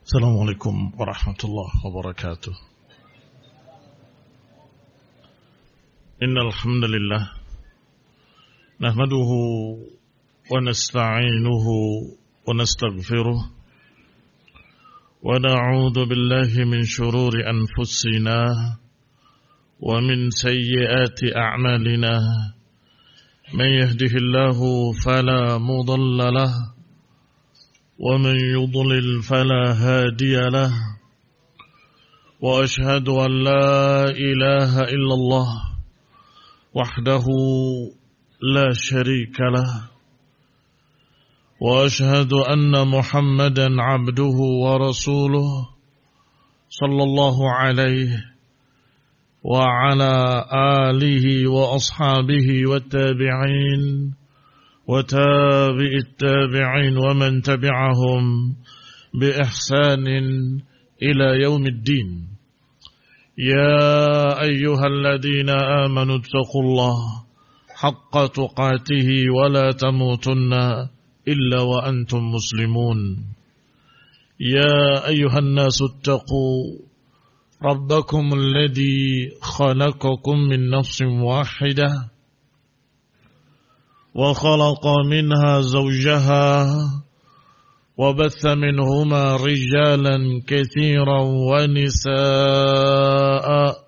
Assalamualaikum warahmatullahi wabarakatuh. Innal hamdalillah nahmaduhu wa nasta'inuhu wa nastaghfiruh wa na'udzu billahi min shururi anfusina wa min sayyiati a'malina. Man yahdihillahu fala mudilla lahu ومن يضلل فلا هادي له وأشهد أن لا إله إلا الله وحده لا شريك له وأشهد أن محمدا عبده ورسوله صلى الله عليه وعلى آله وأصحابه والتابعين وتابع التابعين ومن تبعهم بإحسان إلى يوم الدين. يا أيها الذين آمنوا اتقوا الله حق تقاته ولا تموتن إلا وأنتم مسلمون. يا أيها الناس اتقوا ربكم الذي خلقكم من نفس واحدة وخلق منها زوجها وبث منهما رجالا كثيرا ونساء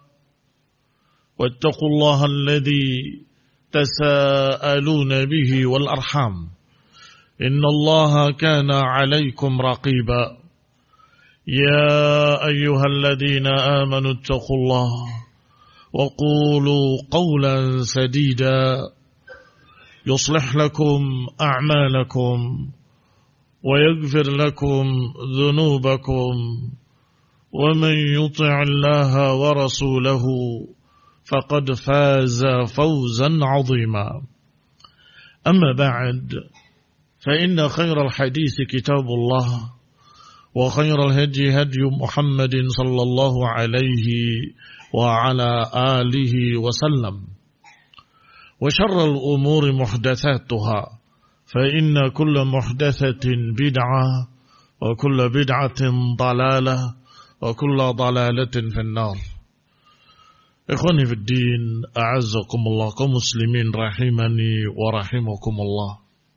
واتقوا الله الذي تساءلون به والأرحام إن الله كان عليكم رقيبا. يا أيها الذين آمنوا اتقوا الله وقولوا قولا سديدا يصلح لكم أعمالكم ويغفر لكم ذنوبكم ومن يطع الله ورسوله فقد فاز فوزا عظيما. أما بعد فإن خير الحديث كتاب الله وخير الهدي هدي محمد صلى الله عليه وعلى آله وسلم وشر الأمور محدثاتها فإن كل محدثة بدعة وكل بدعة ضلالة وكل ضلالة في النار. إخواني في الدين أعزكم الله كمسلمين رحمني ورحمكم الله.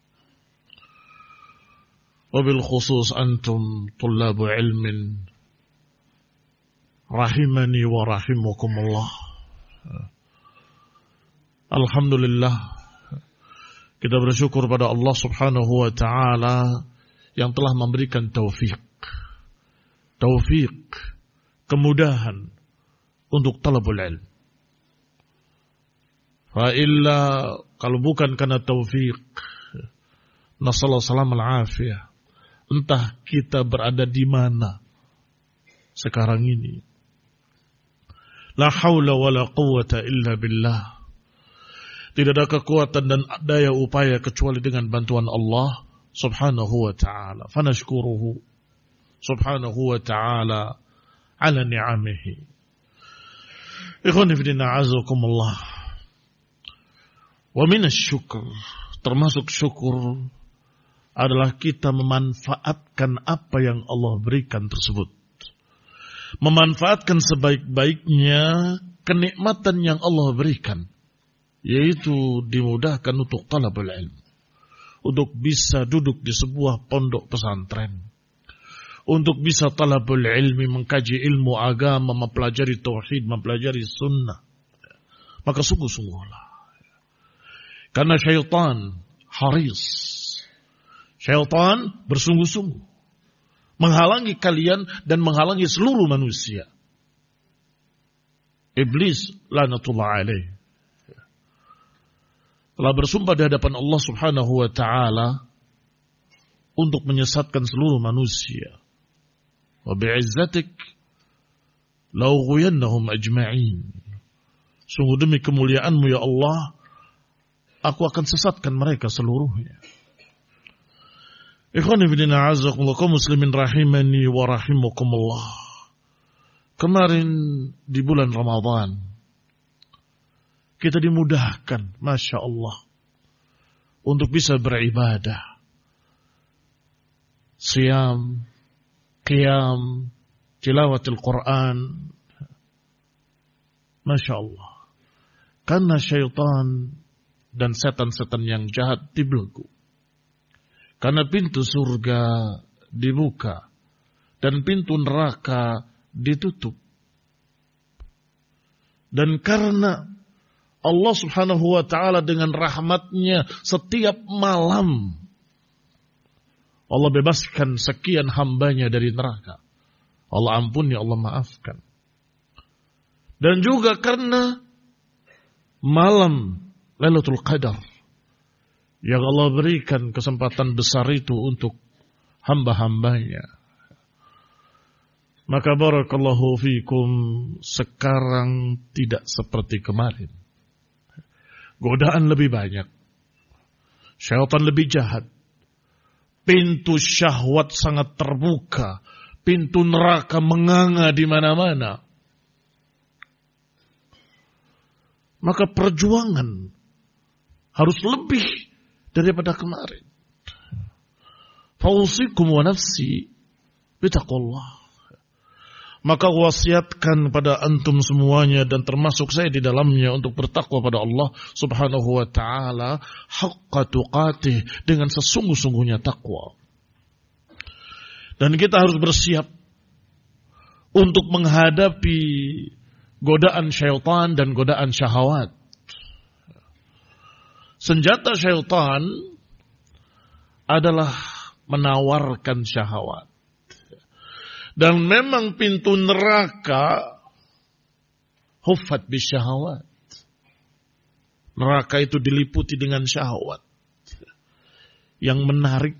وبالخصوص أنتم طلاب علم رحمني ورحمكم الله. Alhamdulillah, kita bersyukur pada Allah subhanahu wa ta'ala yang telah memberikan taufik, kemudahan untuk talabul ilm. Fa'illa, kalau bukan karena taufik, nasallahu salam al-afiyah, entah kita berada di mana sekarang ini. La hawla wa la quwwata illa billah. Tidak ada kekuatan dan daya upaya kecuali dengan bantuan Allah subhanahu wa ta'ala. Fanashkuruhu subhanahu wa ta'ala ala ni'amihi. Ikhwani fidina azakumullah. Wa minas syukur, termasuk syukur adalah kita memanfaatkan apa yang Allah berikan tersebut. Memanfaatkan sebaik-baiknya kenikmatan yang Allah berikan, yaitu dimudahkan untuk talabul ilm, untuk bisa duduk di sebuah pondok pesantren, untuk bisa talabul ilmi, mengkaji ilmu agama, mempelajari tauhid, mempelajari sunnah. Maka sungguh-sungguhlah, karena syaitan haris, syaitan bersungguh-sungguh menghalangi kalian dan menghalangi seluruh manusia. Iblis laknatullah alaih telah bersumpah di hadapan Allah subhanahu wa ta'ala untuk menyesatkan seluruh manusia. Wa bi'izzatik la'ughwiyannahum ajma'in. Sungguh demi kemuliaanmu ya Allah, aku akan sesatkan mereka seluruhnya. Ikhwani fillah a'azzakumullah, kaum muslimin rahimani wa rahimakumullah. Kemarin di bulan Ramadan kita dimudahkan, Masya Allah, untuk bisa beribadah. Siyam, qiyam, tilawatil Quran. Masya Allah. Karena syaitan dan setan-setan yang jahat dibelenggu. Karena pintu surga dibuka dan pintu neraka ditutup. Dan karena Allah subhanahu wa ta'ala dengan rahmatnya setiap malam Allah bebaskan sekian hambanya dari neraka. Allah ampuni, Allah maafkan. Dan juga karena malam Lailatul Qadar yang Allah berikan kesempatan besar itu untuk hamba-hambanya. Maka barakallahu fikum, sekarang tidak seperti kemarin. Godaan lebih banyak. Syaitan lebih jahat. Pintu syahwat sangat terbuka. Pintu neraka menganga di mana-mana. Maka perjuangan harus lebih daripada kemarin. Fausikum wa nafsi bitaqullah. Maka wasiatkan pada antum semuanya dan termasuk saya di dalamnya untuk bertakwa pada Allah subhanahu wa ta'ala haqqa tuqatih, dengan sesungguh-sungguhnya takwa. Dan kita harus bersiap untuk menghadapi godaan syaitan dan godaan syahwat. Senjata syaitan adalah menawarkan syahwat. Dan memang pintu neraka huffat bisyahawat. Neraka itu diliputi dengan syahwat yang menarik,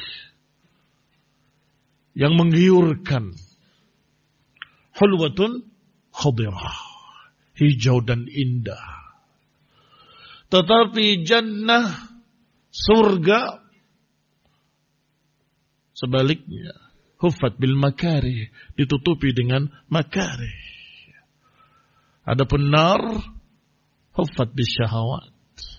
yang menggiurkan. Hulwatun khadirah, hijau dan indah. Tetapi jannah, surga, sebaliknya. Huffat bil makarih, ditutupi dengan makarih. Adapun nar, huffat bis syahawat.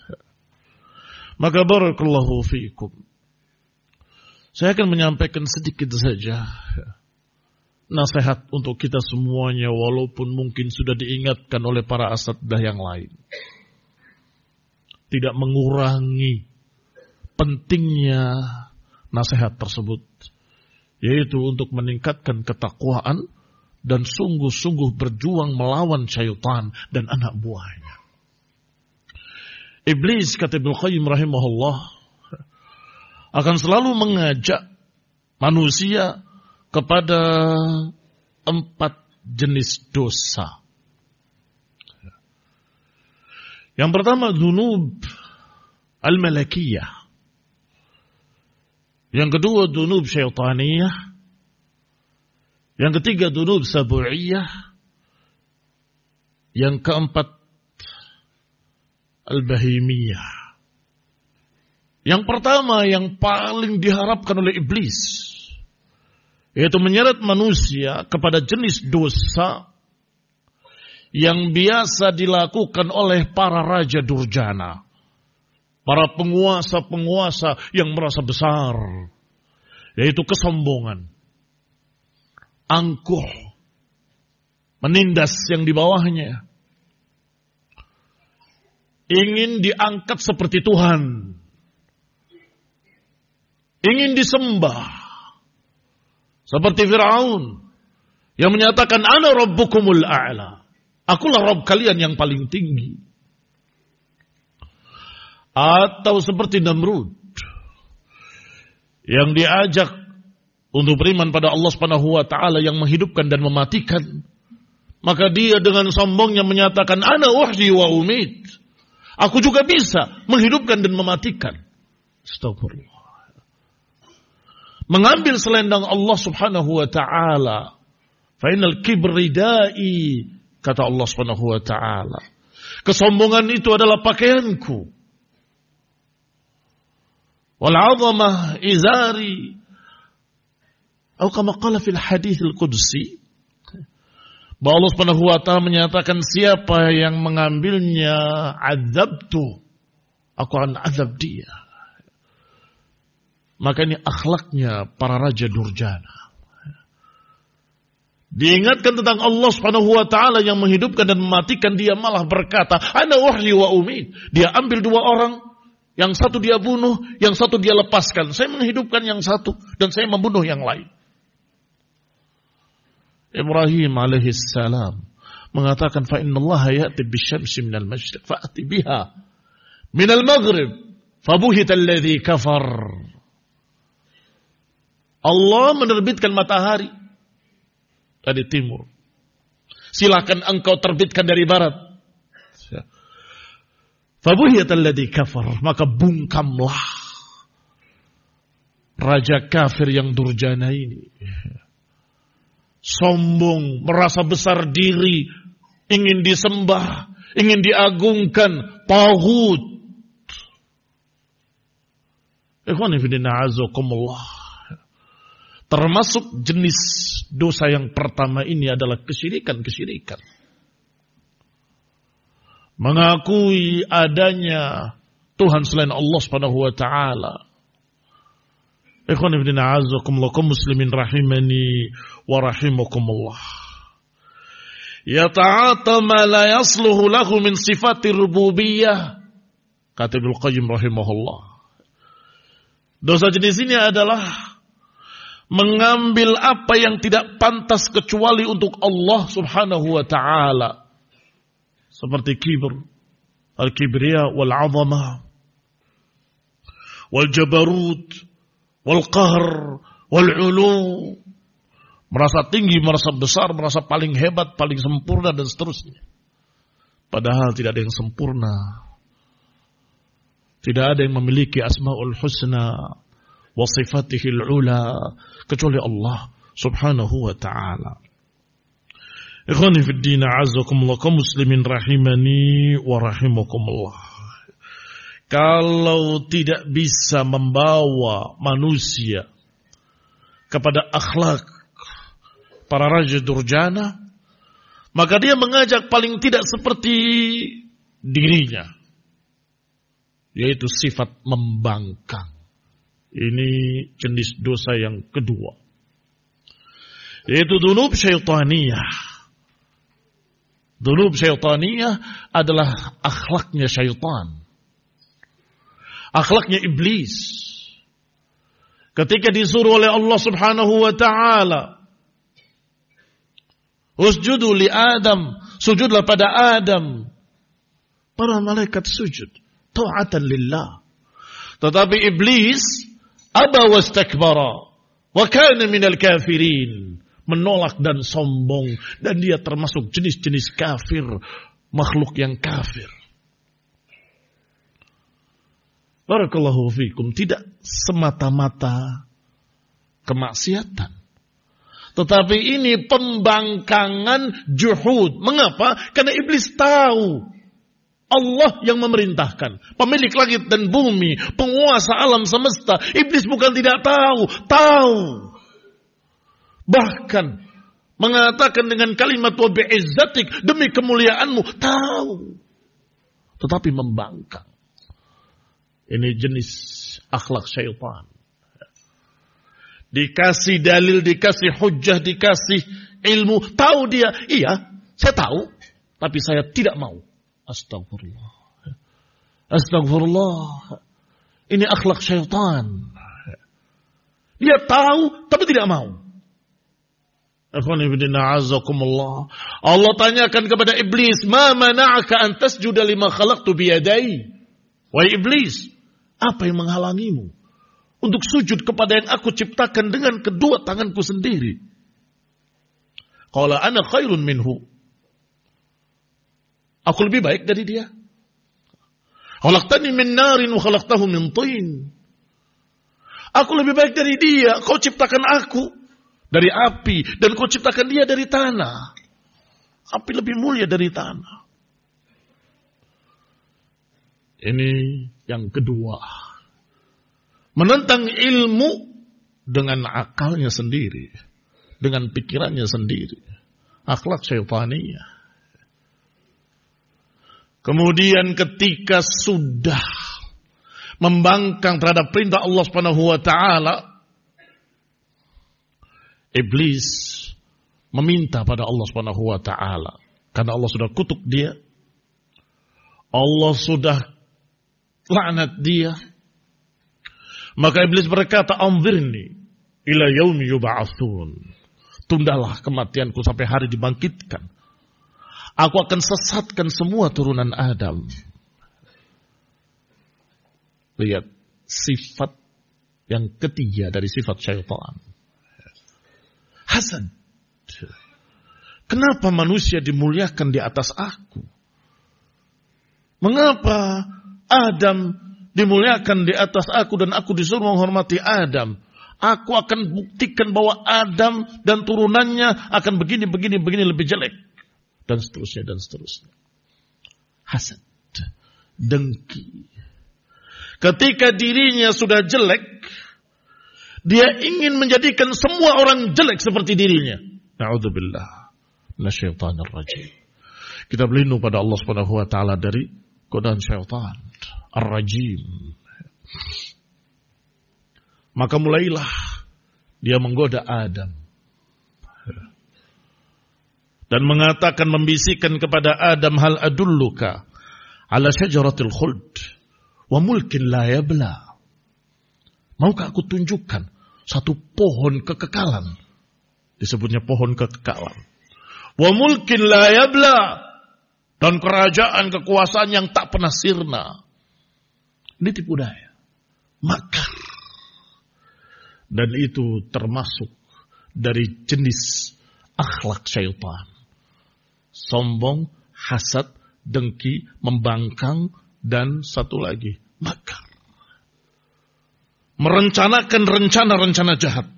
Maka barakallahu fiikum. Saya akan menyampaikan sedikit saja nasihat untuk kita semuanya, walaupun mungkin sudah diingatkan oleh para asatidzah yang lain. Tidak mengurangi pentingnya nasihat tersebut, yaitu untuk meningkatkan ketakwaan dan sungguh-sungguh berjuang melawan syaitan dan anak buahnya. Iblis, kata Ibnu Qayyim rahimahullah, akan selalu mengajak manusia kepada 4 jenis dosa. Yang pertama, dzunub al-malakiyah. Yang kedua, dzunub syaitaniyah. Yang ketiga, dzunub sabu'iyah. Yang keempat, al-bahimiyah. Yang pertama yang paling diharapkan oleh iblis, yaitu menyeret manusia kepada jenis dosa yang biasa dilakukan oleh para raja durjana. Para penguasa-penguasa yang merasa besar, yaitu kesombongan, angkuh, menindas yang di bawahnya, ingin diangkat seperti Tuhan, ingin disembah, seperti Fir'aun yang menyatakan ana rabbukumul a'la, akulah Rabb kalian yang paling tinggi. Atau seperti Namrud yang diajak untuk beriman pada Allah Subhanahu wa ta'ala yang menghidupkan dan mematikan. Maka dia dengan sombongnya menyatakan, ana uhyi wa umit. Aku juga bisa menghidupkan dan mematikan. Astagfirullah. Mengambil selendang Allah Subhanahu wa ta'ala. Fa innal kibri da'i, kata Allah Subhanahu wa ta'ala. Kesombongan itu adalah pakaianku. Wal 'azamah izari. Atau kama qala fil hadits al-qudsi, bahwa Allah Subhanahu wa ta'ala menyatakan, siapa yang mengambilnya azabtu, aku akan azab dia. Maka ini akhlaknya para raja durjana. Diingatkan tentang Allah Subhanahu wa taala yang menghidupkan dan mematikan, dia malah berkata, "Ana uhyi wa umit." Dia ambil dua orang, yang satu dia bunuh, yang satu dia lepaskan. Saya menghidupkan yang satu dan saya membunuh yang lain. Ibrahim alaihi salam mengatakan, "Fa innallaha ya'ti bisyamsi minal masyriq fa'ati biha minal maghrib fabuhita alladhi kafar." Allah menerbitkan matahari dari timur. Silakan engkau terbitkan dari barat. Fabuhiyat alladhi kafar, maka bungkamlah raja kafir yang durjana ini. Sombong, merasa besar diri, ingin disembah, ingin diagungkan, taghut. Ikhwani fillah azakumullah. Termasuk jenis dosa yang pertama ini adalah kesyirikan. Mengakui adanya Tuhan selain Allah Subhanahu wa taala. Ikhwan ibn a'azzakumullah, kaum muslimin rahimani wa rahimakumullah. Yata'ata ma la yasluhu lahu min sifati rububiyah. Kata Ibnu Qayyim rahimahullah. Dosa jenis ini adalah mengambil apa yang tidak pantas kecuali untuk Allah Subhanahu wa taala. Seperti kibr, al-kibriya wal-'azamah, wal-jabarut, wal-qahr, wal-'ulu. Merasa tinggi, merasa besar, merasa paling hebat, paling sempurna dan seterusnya. Padahal tidak ada yang sempurna. Tidak ada yang memiliki asma'ul husna wa sifatihil ula kecuali Allah Subhanahu wa ta'ala. Ikhwani fid din a'azzakumullah, kaum muslimin rahimani wa rahimakumullah. Kalau tidak bisa membawa manusia kepada akhlak para raja durjana, maka dia mengajak paling tidak seperti dirinya, yaitu sifat membangkang. Ini jenis dosa yang kedua, yaitu dzunub syaitaniyah. Dzunub syaitaniyah adalah akhlaknya syaitan, akhlaknya iblis. Ketika disuruh oleh Allah Subhanahu wa ta'ala, usjudu li Adam, sujudlah pada Adam, para malaikat sujud ta'atan lillah. Tetapi iblis aba wastakbara wa kana minal kafirin, menolak dan sombong, dan dia termasuk jenis-jenis kafir, makhluk yang kafir. Barakallahu fikum, tidak semata-mata kemaksiatan, tetapi ini pembangkangan juhud. Mengapa? Karena iblis tahu Allah yang memerintahkan, pemilik langit dan bumi, penguasa alam semesta. Iblis bukan tidak tahu. Bahkan mengatakan dengan kalimat wa bi'izzatik, demi kemuliaanmu, tahu. Tetapi membangkang. Ini jenis akhlak syaitan. Dikasih dalil, dikasih hujjah, dikasih ilmu, tahu dia, iya, saya tahu, tapi saya tidak mau. Astagfirullah. Ini akhlak syaitan. Dia tahu, tapi tidak mau. Allah tanyakan kepada iblis, "Ma mana'aka an tasjuda lima khalaqtu biyadai?" Wahai iblis, apa yang menghalangimu untuk sujud kepada yang aku ciptakan dengan kedua tanganku sendiri? Qala ana khairun minhu. Aku lebih baik dari dia. Khalaqtani min narin wa khalaqtahu min tin. Aku lebih baik dari dia. Kau ciptakan aku dari api dan kau ciptakan dia dari tanah. Api lebih mulia dari tanah. Ini yang kedua. Menentang ilmu dengan akalnya sendiri, dengan pikirannya sendiri. Akhlak syaitaniyah. Kemudian ketika sudah membangkang terhadap perintah Allah Subhanahu wa taala, iblis meminta pada Allah Subhanahu wa taala. Karena Allah sudah kutuk dia. Allah sudah laknat dia. Maka iblis berkata, "Anzirni ila yaumi yub'atsun." Tundalah kematianku sampai hari dibangkitkan. Aku akan sesatkan semua turunan Adam. Lihat sifat yang ketiga dari sifat syaitan. Hasad. Kenapa manusia dimuliakan di atas aku? Mengapa Adam dimuliakan di atas aku dan aku disuruh menghormati Adam? Aku akan buktikan bahwa Adam dan turunannya akan begini lebih jelek. Dan seterusnya, dan seterusnya. Hasad. Dengki. Ketika dirinya sudah jelek, dia ingin menjadikan semua orang jelek seperti dirinya. Na'udzubillah. Nasyaitanir rajim. Kita berlindung pada Allah Subhanahu wa taala dari godaan syaitan ar-rajim. Maka mulailah dia menggoda Adam dan mengatakan, membisikkan kepada Adam, hal adulluka ala syajaratil khuld wa mulkin la yabla. Maukah aku tunjukkan satu pohon kekekalan? Disebutnya pohon kekekalan. Wa mulkin la yabla, dan kerajaan kekuasaan yang tak pernah sirna. Ini tipu daya, makar. Dan itu termasuk dari jenis akhlak syaitan. Sombong, hasad, dengki, membangkang, dan satu lagi, makar. Merencanakan rencana-rencana jahat.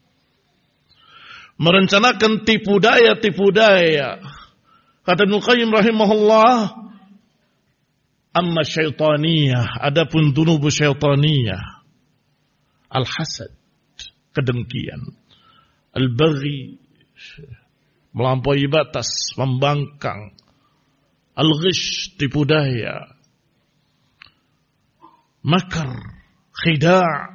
Merencanakan tipu daya. Kata Ibnu Qayyim rahimahullah, amma syaitaniyah, adapun dunubu syaitaniyah, al-hasad, kedengkian, al-baghi, melampaui batas, membangkang, al-ghish, tipu daya, makar, khida'.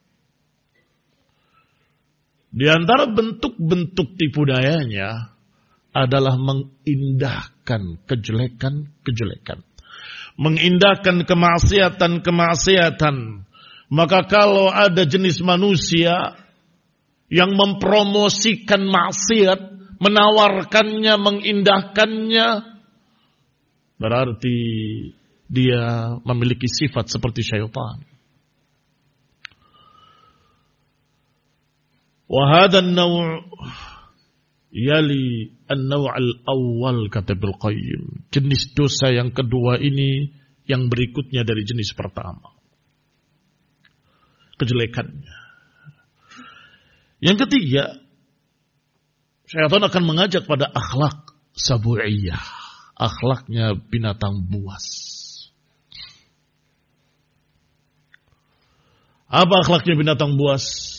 Di antara bentuk-bentuk tipu dayanya adalah mengindahkan kejelekan-kejelekan. Mengindahkan kemaksiatan-kemaksiatan. Maka kalau ada jenis manusia yang mempromosikan maksiat, menawarkannya, mengindahkannya, berarti dia memiliki sifat seperti syaitan. وهذا النوع يلي النوع الأول kata Ibnu Qayyim. Jenis dosa yang kedua ini yang berikutnya dari jenis pertama. Kejelekannya. Yang ketiga, syaitan akan mengajak pada akhlak sabu'iyah. Akhlaknya binatang buas. Apa akhlaknya binatang buas?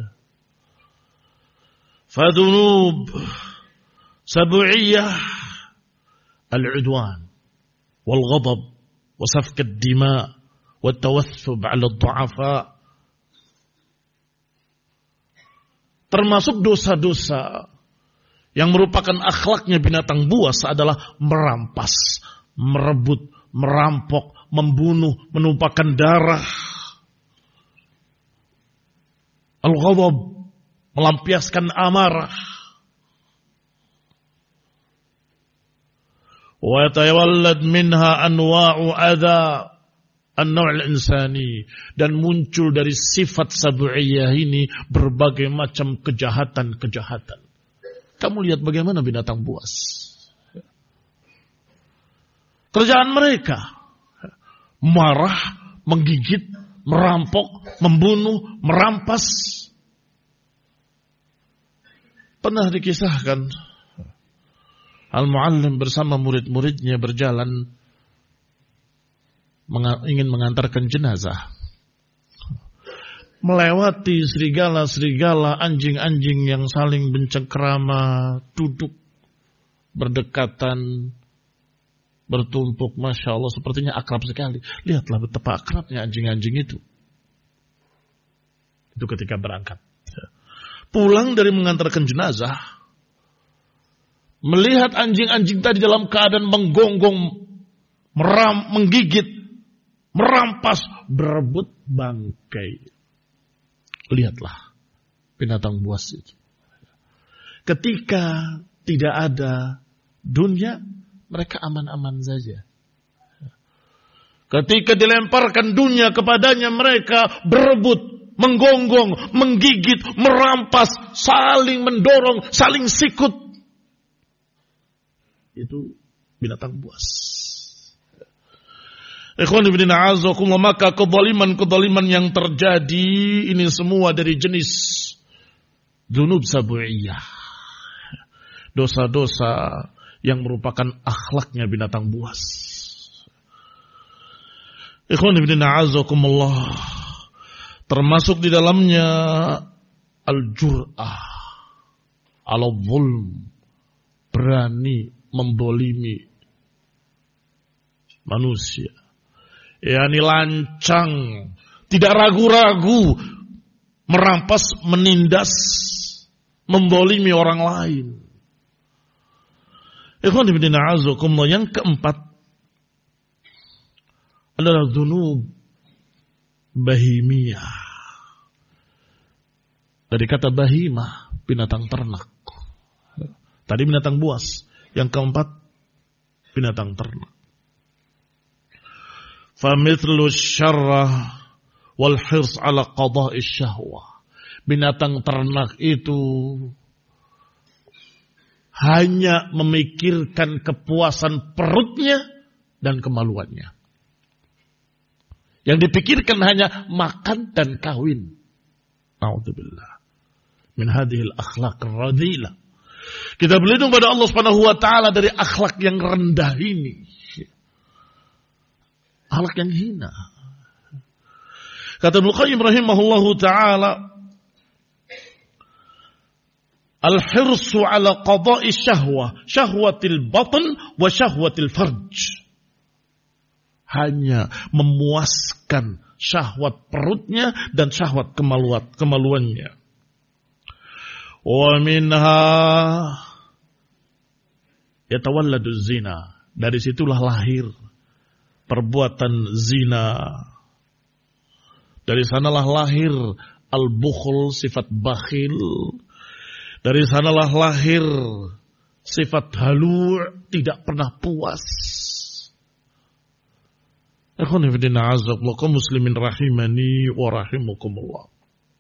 فذنوب سبعية العدوان والغضب وسفك الدماء والتوثب على الضعفاء. Termasuk dosa-dosa yang merupakan akhlaknya binatang buas adalah merampas, merebut, merampok, membunuh, menumpahkan darah. Al-ghadab, melampiaskan amarah. Wa yatawallad minha anwa'u adha an-naw' al-insani, dan muncul dari sifat sabu'iyah ini berbagai macam kejahatan-kejahatan. Kamu lihat bagaimana binatang buas. Kerjaan mereka marah, menggigit, merampok, membunuh, merampas. Pernah dikisahkan Al-Muallim bersama murid-muridnya berjalan ingin mengantarkan jenazah. Melewati serigala-serigala, anjing-anjing yang saling bencengkrama, duduk berdekatan, bertumpuk. Masya Allah, sepertinya akrab sekali. Lihatlah betapa akrabnya anjing-anjing itu. Itu ketika berangkat. Pulang dari mengantarkan jenazah, melihat anjing-anjing tadi dalam keadaan menggonggong, menggigit, merampas, berebut bangkai. Lihatlah binatang buas itu. Ketika tidak ada dunia, mereka aman-aman saja. Ketika dilemparkan dunia kepadanya, mereka berebut, menggonggong, menggigit, merampas, saling mendorong, saling sikut. Itu binatang buas. Ikhwan ibn a'azakumullah, maka kezaliman yang terjadi ini semua dari jenis dzunub sab'iyah. Dosa-dosa yang merupakan akhlaknya binatang buas. Ikhwan ibn a'azakumullah, termasuk di dalamnya al-jur'ah, al-zulm, berani membolimi manusia. Yani lancang, tidak ragu-ragu merampas, menindas, membolimi orang lain. Ikhwan ibn a'azakumullah, yang keempat adalah dzunub bahimiyah. Dari kata bahimah, binatang ternak. Tadi binatang buas. Yang keempat, binatang ternak. Famithlu syarrah wal hirs ala qada'i syahwah. Binatang ternak itu hanya memikirkan kepuasan perutnya dan kemaluannya. Yang dipikirkan hanya makan dan kawin. Na'udzubillah min hadhil akhlaq radhilah. Kita berlindung pada Allah Subhanahu wa taala dari akhlak yang rendah ini. Akhlak yang hina. Kata Ibnu Qayyim rahimahullahu taala, al-hirsu ala qada'i syahwah, syahwatil batn wa syahwatil farj. Hanya memuaskan syahwat perutnya dan syahwat kemaluannya. Wa minha yatawalladu zina. Dari situlah lahir perbuatan zina. Dari sanalah lahir al-bukhl, sifat bakhil. Dari sanalah lahir sifat halu', tidak pernah puas. Ikhwan fillah a'azzakumullah, kaum muslimin rahimani wa rahimakumullah.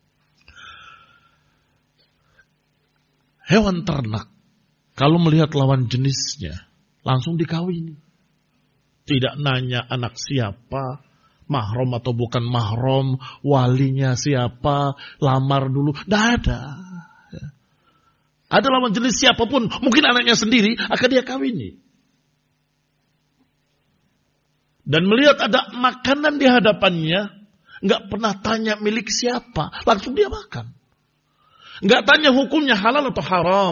Hewan ternak kalau melihat lawan jenisnya langsung dikawini. Tidak nanya anak siapa, mahram atau bukan mahram, walinya siapa, lamar dulu, tidak ada. Ada lawan jenis siapapun, mungkin anaknya sendiri akan dia kawini. Dan melihat ada makanan di hadapannya, nggak pernah tanya milik siapa, langsung dia makan. Nggak tanya hukumnya halal atau haram.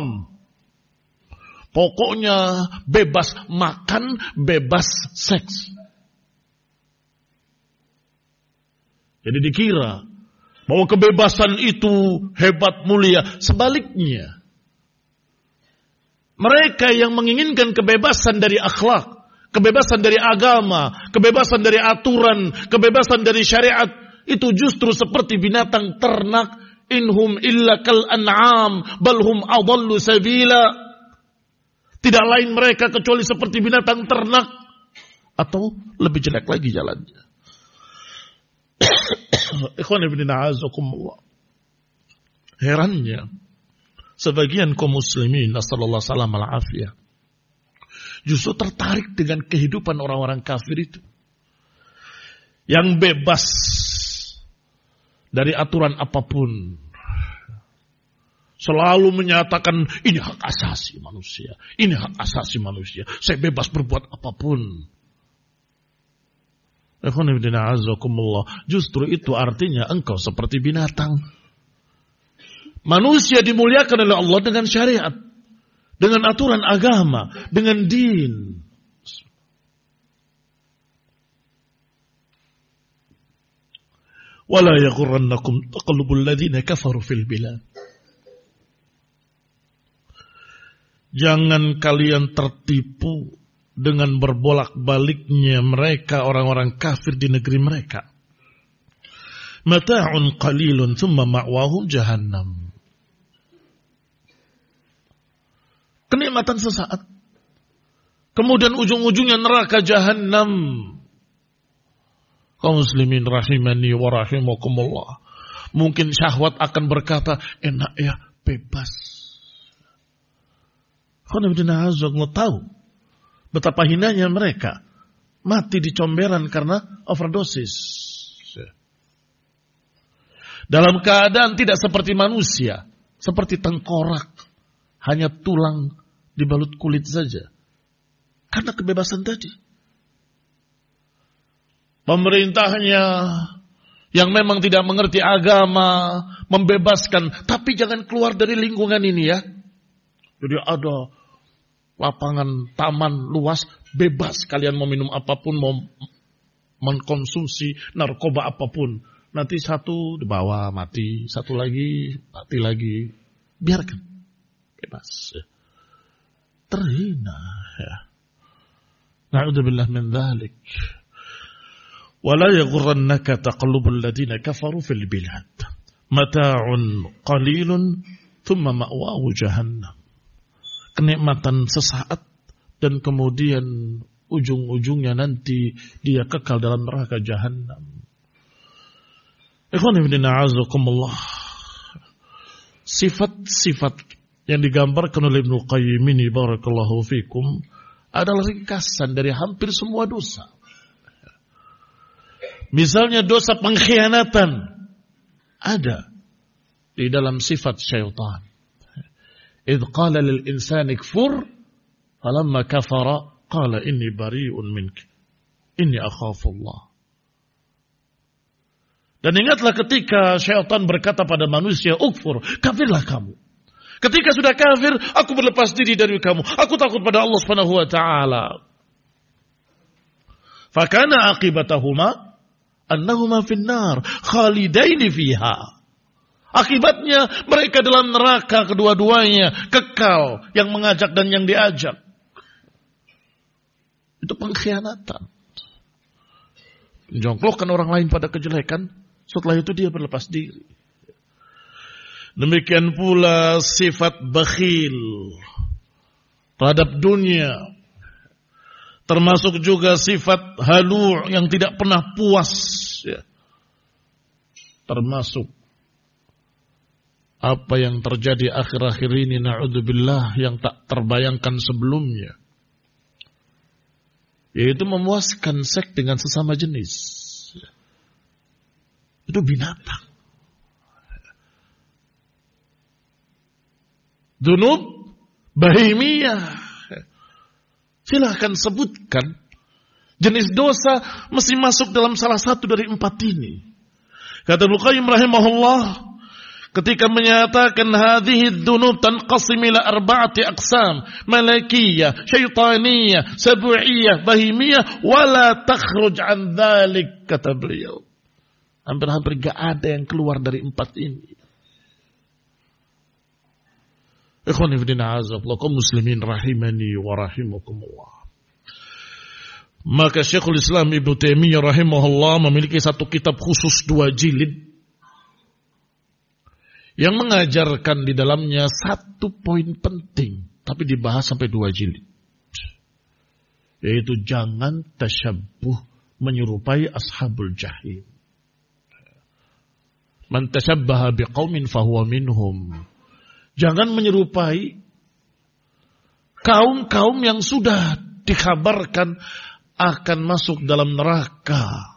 Pokoknya bebas makan, bebas seks. Jadi dikira bahwa kebebasan itu hebat mulia. Sebaliknya, mereka yang menginginkan kebebasan dari akhlak, kebebasan dari agama, kebebasan dari aturan, kebebasan dari syariat, itu justru seperti binatang ternak. Inhum illa kal an'am balhum adallu sabila. Tidak lain mereka kecuali seperti binatang ternak, atau lebih jelek lagi jalannya. Ikhwan ibn a'azakumullah, herannya sebagian kaum muslimin nasallallahu salam al-afiyah justru tertarik dengan kehidupan orang-orang kafir itu yang bebas dari aturan apapun. Selalu menyatakan ini hak asasi manusia, ini hak asasi manusia, saya bebas berbuat apapun. Justru itu artinya engkau seperti binatang. Manusia dimuliakan oleh Allah dengan syariat, dengan aturan agama, dengan din. Wala yaghurrannakum taqallubul ladzina kafaru fil bilad. Jangan kalian tertipu dengan berbolak-baliknya mereka orang-orang kafir di negeri mereka. Mata'un qalilun thumma ma'wahum jahannam. Kenikmatan sesaat. Kemudian ujung-ujungnya neraka jahannam. Kaum muslimin rahimani wa rahimakumullah. Mungkin syahwat akan berkata, enak ya, bebas. Khonibdina Azzaullah tahu betapa hinanya mereka mati di comberan karena overdosis. Dalam keadaan tidak seperti manusia, seperti tengkorak, hanya tulang dibalut kulit saja. Karena kebebasan tadi. Pemerintahnya yang memang tidak mengerti agama, membebaskan, tapi jangan keluar dari lingkungan ini ya. Jadi ada lapangan taman luas, bebas kalian mau minum apapun, mau mengkonsumsi narkoba apapun. Nanti satu dibawa mati, satu lagi mati lagi. Biarkan. Bebas. Terhina. Ya. Na'udzubillah min dhalik. Wala yaghurrannaka taqallubul ladina kafaru fil bilad. Mata'un qalilun thumma ma'wahu jahannam. Kenikmatan sesaat dan kemudian ujung-ujungnya nanti dia kekal dalam neraka jahannam. Ikhwan fillah a'azakumullah. Sifat-sifat yang digambarkan oleh Ibnu Qayyim ini barakallahu fikum adalah ringkasan dari hampir semua dosa. Misalnya dosa pengkhianatan ada di dalam sifat syaitan. Idh qala lil insani kfur falamma kafara qala inni bari'un minka inni akhafullah. Dan ingatlah ketika syaitan berkata pada manusia, ukfur, kafirlah kamu. Ketika sudah kafir, aku berlepas diri dari kamu. Aku takut pada Allah Subhanahu wa taala. Fakana aqibatahuma annahuma finnar khalidaini fiha. Akibatnya mereka dalam neraka kedua-duanya, kekal, yang mengajak dan yang diajak. Itu pengkhianatan. Menjongklokkan orang lain pada kejelekan, setelah itu dia berlepas diri. Demikian pula sifat bakhil terhadap dunia. Termasuk juga sifat halu' yang tidak pernah puas. Ya. Termasuk apa yang terjadi akhir-akhir ini, na'udzubillah, yang tak terbayangkan sebelumnya. Yaitu memuaskan seks dengan sesama jenis. Itu binatang. Dunub bahimiyah. Silahkan sebutkan jenis dosa mesti masuk dalam salah satu dari 4 ini. Kata Ibnu Qayyim rahimahullah ketika menyatakan hadhihi dzunub tanqasim ila 4 aqsam, malakiyah, syaitaniyah, sab'iyah, bahimiyah, wala takhruj an dzalik, kata beliau. Hampir-hampir gak ada yang keluar dari 4 ini. Ikhwani fillah a'azakumullah, kaum muslimin rahimani wa rahimakumullah. Maka Syekhul Islam Ibnu Taimiyah rahimahullah memiliki satu kitab khusus 2 jilid yang mengajarkan di dalamnya satu poin penting, tapi dibahas sampai 2 jilid. Yaitu jangan tasyabbuh, menyerupai ashabul jahim. Man tashabbaha biqaumin fahuwa minhum. Jangan menyerupai kaum-kaum yang sudah dikabarkan akan masuk dalam neraka.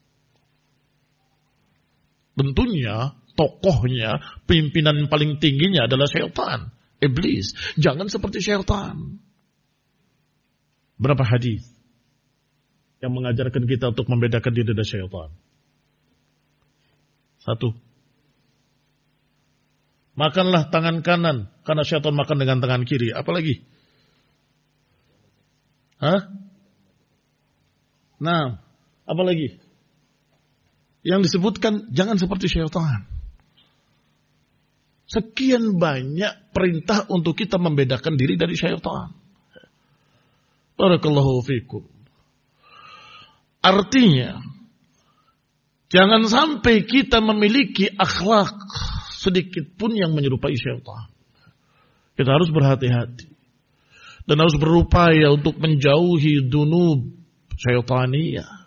Tentunya tokohnya, pimpinan paling tingginya adalah syaitan, iblis. Jangan seperti syaitan. Berapa hadis yang mengajarkan kita untuk membedakan diri dari syaitan? 1. Makanlah tangan kanan, karena syaitan makan dengan tangan kiri. Apalagi? Nah, apalagi? Yang disebutkan, jangan seperti syaitan. Sekian banyak perintah untuk kita membedakan diri dari syaitan. Barakallahu fikum. Artinya, jangan sampai kita memiliki akhlak sedikit pun yang menyerupai syaitan. Kita harus berhati-hati. Dan harus berupaya untuk menjauhi dunub syaitaniyah.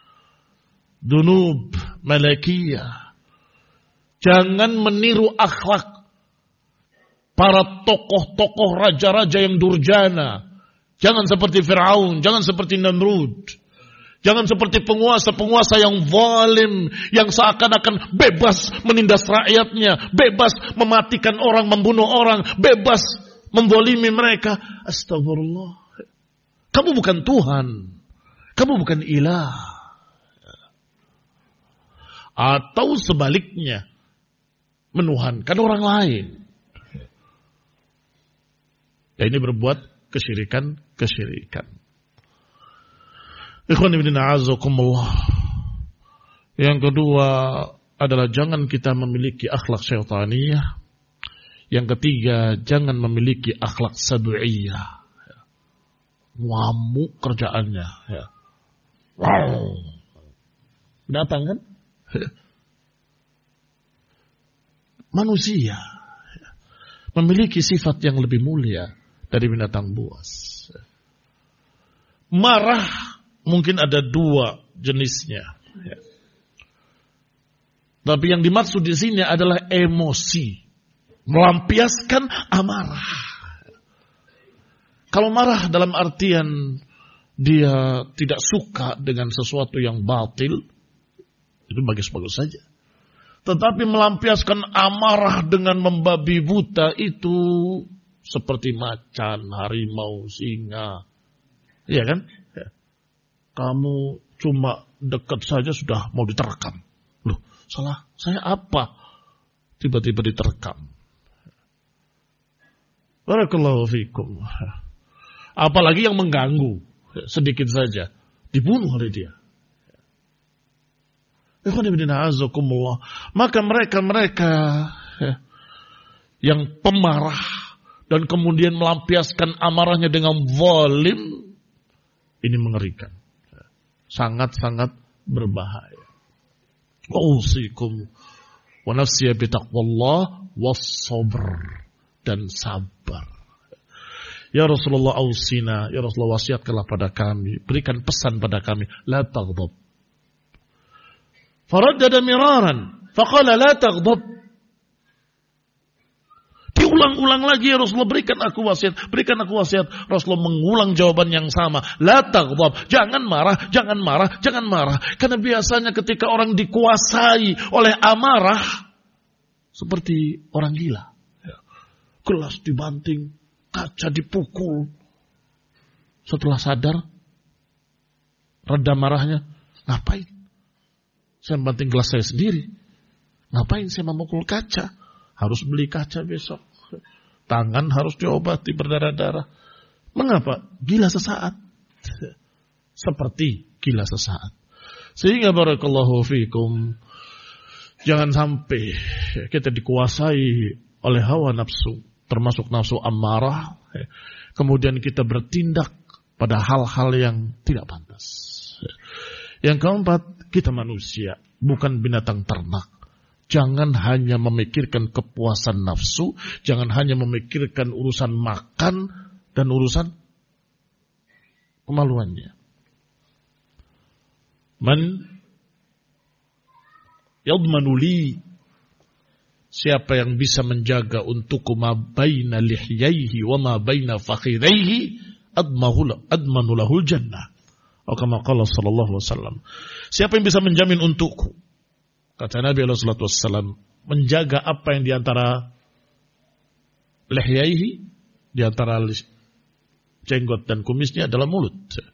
Dunub malakiyah. Jangan meniru akhlak para tokoh-tokoh raja-raja yang durjana. Jangan seperti Fir'aun, jangan seperti Namrud. Jangan seperti penguasa-penguasa yang zalim, yang seakan-akan bebas menindas rakyatnya, bebas mematikan orang, membunuh orang, bebas menzalimi mereka. Astagfirullah. Kamu bukan Tuhan. Kamu bukan ilah. Atau sebaliknya, menuhankan orang lain. Ya, ini berbuat kesyirikan. Ikhwan ibn a'azakumullah. Yang kedua adalah jangan kita memiliki akhlak syaitaniyah. Yang ketiga, jangan memiliki akhlak sabu'iyah. Ngamuk kerjaannya. Wow. Datang kan? Manusia memiliki sifat yang lebih mulia dari binatang buas. Marah mungkin ada dua jenisnya. Tapi yang dimaksud di sini adalah emosi. Melampiaskan amarah. Kalau marah dalam artian dia tidak suka dengan sesuatu yang batil, itu bagus-bagus saja. Tetapi melampiaskan amarah dengan membabi buta itu seperti macan, harimau, singa. Iya kan? Ya. Kamu cuma dekat saja sudah mau diterkam. Loh, salah saya apa? Tiba-tiba diterkam. Barakallahu fikum. Apalagi yang mengganggu sedikit saja dibunuh oleh dia. Maka mereka yang pemarah dan kemudian melampiaskan amarahnya dengan zalim, ini mengerikan. Sangat-sangat berbahaya. Wausikum wa nafsiya bitaqwallah was-sabr, dan sabar. Ya Rasulullah ausina, ya Rasulullah wasiatkanlah pada kami, berikan pesan pada kami, la taghdab. Faraddada miraran, faqala la taghdab. Diulang-ulang lagi, ya Rasulullah berikan aku wasiat, berikan aku wasiat. Rasulullah mengulang jawaban yang sama, la taghdab, jangan marah, jangan marah, jangan marah. Karena biasanya ketika orang dikuasai oleh amarah seperti orang gila. Gelas dibanting, kaca dipukul. Setelah sadar, reda marahnya, ngapain? Saya banting gelas saya sendiri. Ngapain saya memukul kaca? Harus beli kaca besok. Tangan harus diobati berdarah-darah. Mengapa? Gila sesaat. Seperti gila sesaat. Sehingga barakallahu fikum, jangan sampai kita dikuasai oleh hawa nafsu, termasuk nafsu amarah, kemudian kita bertindak pada hal-hal yang tidak pantas. Yang keempat, kita manusia, bukan binatang ternak. Jangan hanya memikirkan kepuasan nafsu, jangan hanya memikirkan urusan makan dan urusan kemaluannya. Man yadmanu li, siapa yang bisa menjaga untukku ma baina lihyaihi wa ma baina fakhidaihi admanu lahul jannah. Atau kama qala sallallahu alaihi wasallam. Siapa yang bisa menjamin untukku, kata Nabi sallallahu alaihi wasallam, menjaga apa yang di antara lihyaihi, di antara jenggot dan kumisnya adalah mulut.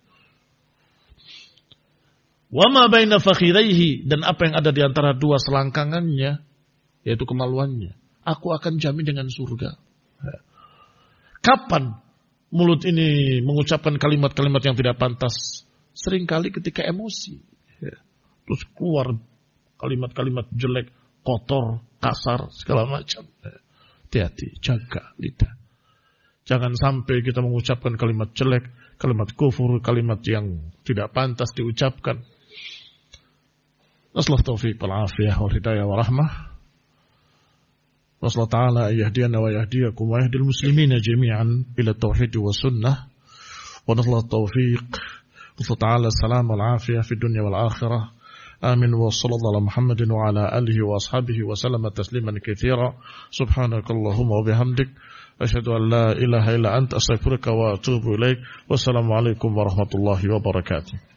Wa ma baina fakhidaihi, dan apa yang ada di antara dua selangkangannya, yaitu kemaluannya, aku akan jamin dengan surga. Kapan mulut ini mengucapkan kalimat-kalimat yang tidak pantas? Seringkali ketika emosi. Terus keluar kalimat-kalimat jelek, kotor, kasar, segala macam. Hati-hati, jaga lidah. Jangan sampai kita mengucapkan kalimat jelek, kalimat kufur, kalimat yang tidak pantas diucapkan. Nasallahu taufiq wal afiyah wal hidayah wa rahmah. Nasallahu ta'ala yahdiyana wa yahdiyakum wa yahdil muslimina jami'an ila tauhid wa sunnah. Wa nasallahu taufiq. Nasallahu ta'ala salam wal afiyah fi dunya wal akhirah. آمين وصلى الله على محمد وعلى آله وأصحابه وسلم تسليما كثيرا سبحانك اللهم وبحمدك أشهد أن لا إله إلا أنت أستغفرك وأتوب إليك والسلام عليكم ورحمة الله وبركاته.